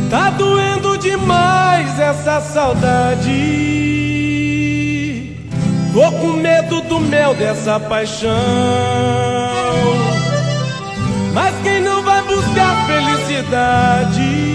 Tá doendo demais essa saudade. Tô com medo do mel dessa paixão. Mas quem não vai buscar felicidade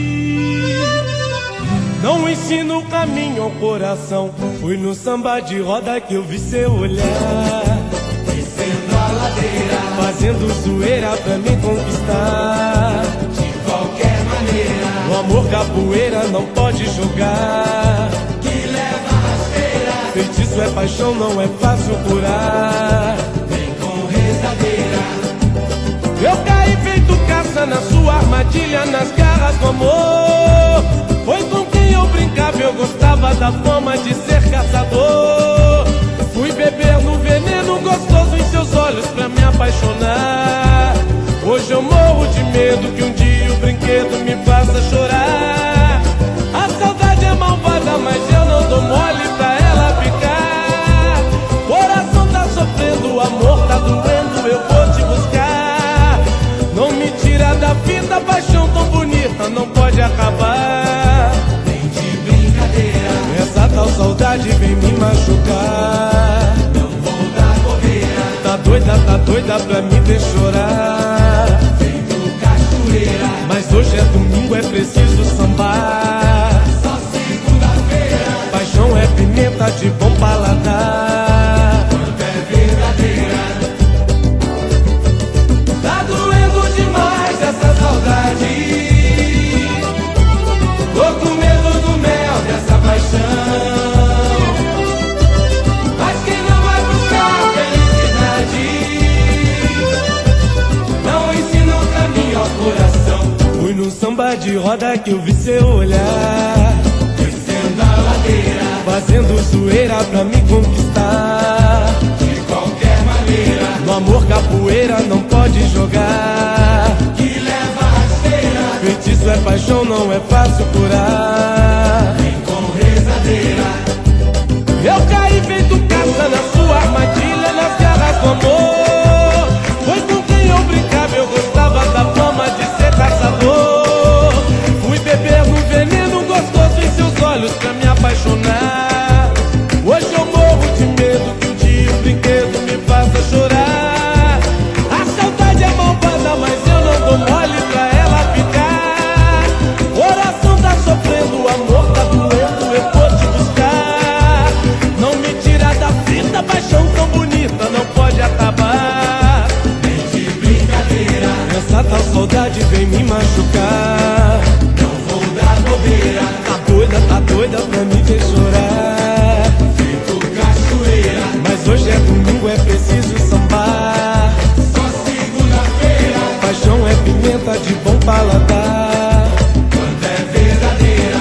não ensina o caminho ao coração. Fui no samba de roda que eu vi seu olhar, descendo a ladeira, fazendo zoeira pra me conquistar. de qualquer maneira, O amor capoeira não pode jogar, que leva a rasteira, feitiço é paixão, não é fácil curar. vem com rezadeira. Eu caí feito caça na sua armadilha, nas garras do amor. Foi com quem eu brincava, eu gostava da fama de ser caçador. Fui beber no veneno gostoso em seus olhos pra me apaixonar. Hoje eu morro de medo que um dia o brinquedo me faça chorar. A saudade é malvada, mas eu não dou mole pra ela ficar. Coração tá sofrendo, o amor tá doendo, eu vou te buscar. Não me tira da fita, paixão tão bonita não pode acabar. Vem de brincadeira, Essa tal saudade vem me machucar. não vou dar bobeira, Tá doida pra me ver chorar. feito cachoeira, Mas hoje é domingo, é preciso sambar. só segunda-feira, Paixão é pimenta de bom paladar. quando é verdadeira. Tá doendo demais essa saudade. Tô com medo do mel dessa paixão, mas quem não vai buscar felicidade não ensina o caminho ao coração. Fui no samba de roda que eu vi seu olhar, Descendo a ladeira, fazendo zoeira pra me conquistar. de qualquer maneira, No amor capoeira não pode jogar, que leva a rasteira, feitiço é paixão, não é fácil curar. vem com rezadeira. Eu caí feito caça na sua armadilha, nas garras do amor. Foi com quem eu brincava, eu gostava da fama de ser caçador. Fui beber no veneno gostoso em seus olhos pra me apaixonar. Hoje eu morro de medo que um dia o brinquedo me faça chorar. A saudade é malvada, mas eu não dou mole pra ela ficar. Coração tá sofrendo, o amor tá doendo, eu vou te buscar. Não me tira da fita, paixão tão bonita não pode acabar. Vem de brincadeira, Essa tal saudade vem me machucar. não vou dar bobeira, Tá doida pra me ver chorar. feito cachoeira, Mas hoje é domingo, é preciso sambar. só segunda-feira, Paixão é pimenta de bom paladar. quando é verdadeira.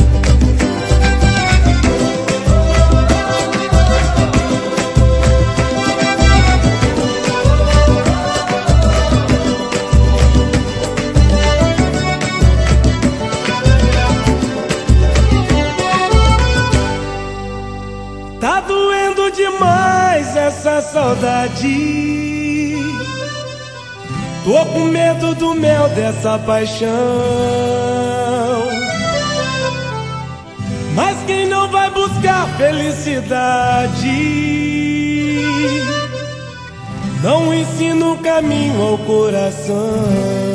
Tá doendo demais essa saudade. Tô com medo do mel dessa paixão. Mas quem não vai buscar felicidade não ensina o caminho ao coração.